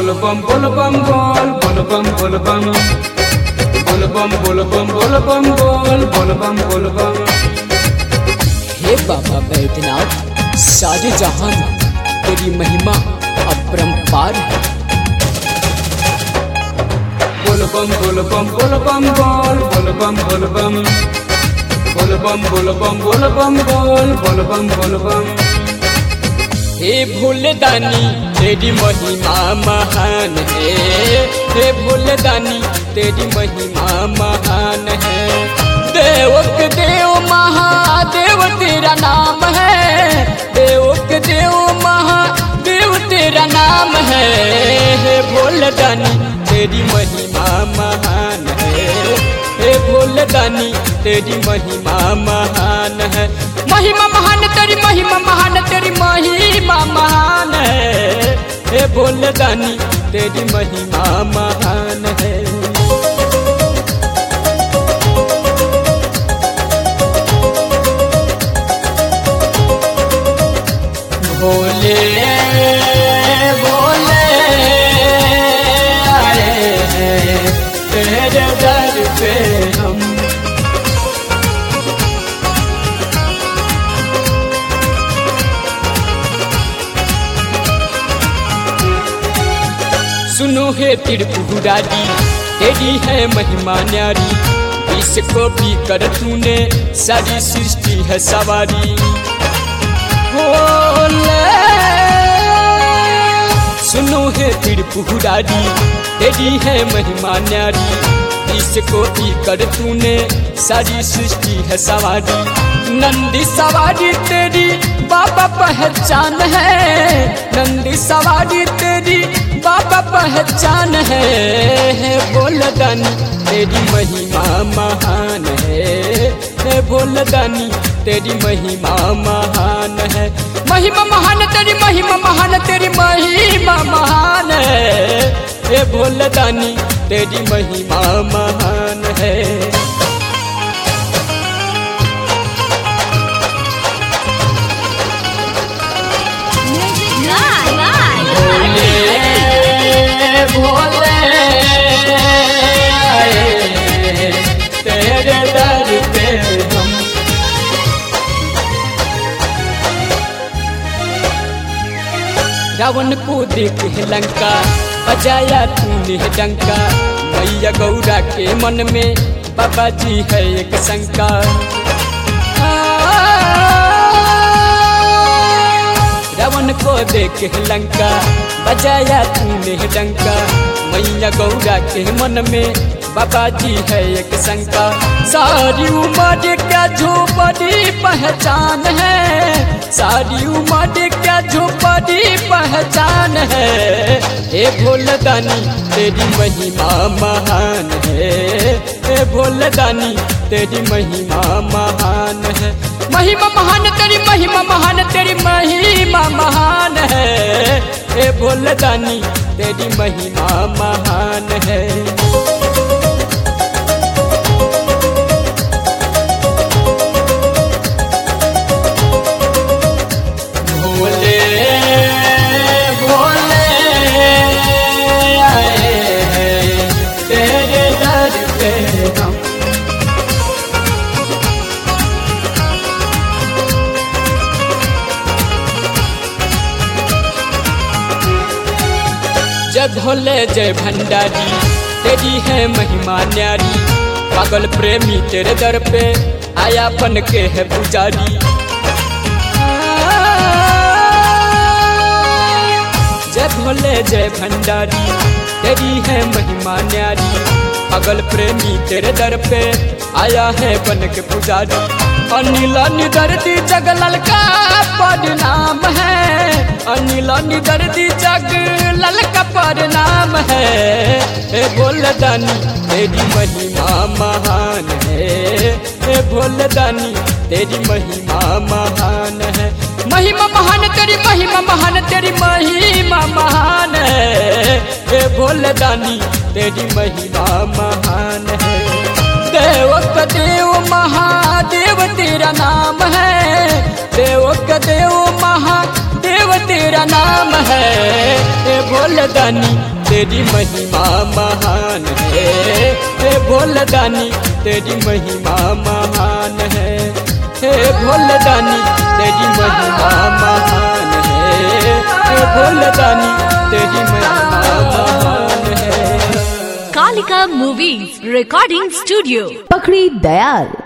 बोल बम बोल बम बोल बोल बम बोल बम बोल बम बोल बम बोल बम बोल बोल बम बोल बम। हे बाबा बैद्यनाथ सारे जहान तेरी महिमा अपरंपार है। बोल बम बोल बम बोल बम बोल बोल बम बोल बम बोल बम बोल बम बोल बम बोल बोल बम बोल बम। हे भोलेदानी तेरी महिमा महान है। हे भोलेदानी तेरी महिमा महान है। देव के देव महादेव तेरा नाम है। देव के देव महादेव तेरा नाम है। हे भोलेदानी तेरी महिमा महान है। हे भोलेदानी तेरी महिमा महान है। महिमा महान तेरी महिमा महान तेरी महिमा महान है। हे भोलेदानी तेरी महिमा महान है। भोले भोले आए हैं तेरे दर पे हम। सुनो हे त्रिपुरारी तेरी है महिमा न्यारी। विष को भी कर तूने सारी सृष्टि है सवारी। सुनो हे त्रिपुरारी तेरी है महिमा न्यारी। विष को भी कर तूने सारी सृष्टि है सवारी। नंदी सवारी तेरी बाबा पहचान है। नंदी सवारी तेरी बाबा पहचान है। भोलेदानी तेरी महिमा महान है। भोलेदानी तेरी महिमा महान है। महिमा महान तेरी महिमा महान तेरी महिमा महान है। भोलेदानी तेरी महिमा महान है। भोले आए तेरे दर पे हम। रावण को देख लंका बजाया तूने डंका। मैया गौरा के मन में बाबा जी है एक शंका। रावण को देख लंका बजाया तूने डंका। मैया गौरा के मन में बाबा जी है एक शंका। सारी उम्र क्या झोपड़ी पहचान है। सारी उम्र क्या झोपड़ी पहचान है। हे भोलेदानी तेरी महिमा महान है। भोलेदानी तेरी महिमा महान है। महिमा महान तेरी महिमा महान तेरी महिमा महान है। भोलेदानी तेरी महिमा महान है। भोले भोले आए हैं तेरे दर पे हम। जय भोले जय भंडारी तेरी है महिमा न्यारी। पागल प्रेमी तेरे दर पे आया बन के है पुजारी। जय भोले जय भंडारी तेरी है महिमा न्यारी। पागल प्रेमी तेरे दर पे आया है बन के पुजारी। अनिल निदर्दी जगलाल का परिणाम है। अनिल निदर्दी जगलाल का परिणाम है। भोलेदानी तेरी महिमा महान है। भोलेदानी तेरी महिमा महान है। महिमा महान तेरी महिमा महान तेरी महिमा महान है। भोलेदानी तेरी महिमा महान है। देव का देव महादेव तेरा नाम है। देव का देव महादेव तेरा नाम है। भोलेदानी तेरी महिमा महान है, हे भोलेदानी तेरी महिमा महान है, हे भोलेदानी तेरी महिमा महान है, हे भोलेदानी तेरी महिमा महान है। Kalika movies recording studio, Pakri Dayal.